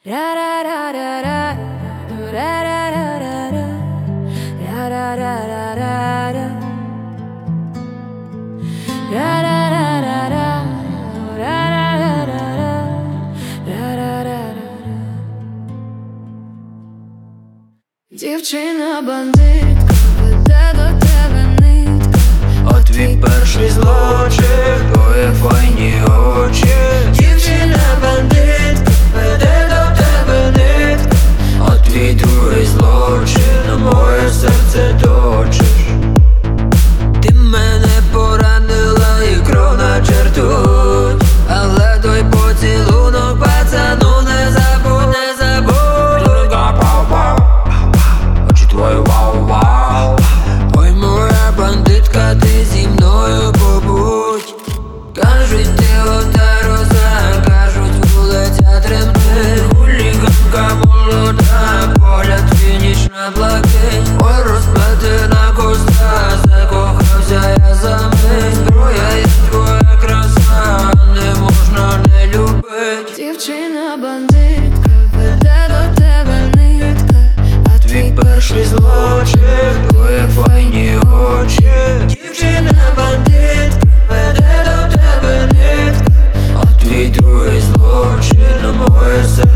Дівчина бандитка, веде до тебе нитка. От твій перший злочин, твої файні очі. Дівчина бандитка, веде до тебе нитка. От твій другий злочин, моє серце точиш. Ти мене поранила і кров начертуть, але той поцілунок пацану не забудь, не забудь. Очі твої вау-вау. Ой, моя бандитка, ти зі мною побудь. Кажуть, ти ота роза, кажуть, вулиця тремтить. Хуліганка молода, поля твій нічна блакить. Ой, розплетена коса, закохався я за мить. Зброя є твоя краса, не можна не любить. Дівчина бандитка, веде до тебе нитка. А Твій перший злочин, твої файні очі. Дівчина бандитка, веде до тебе нитка. А твій другий злочин, моє серце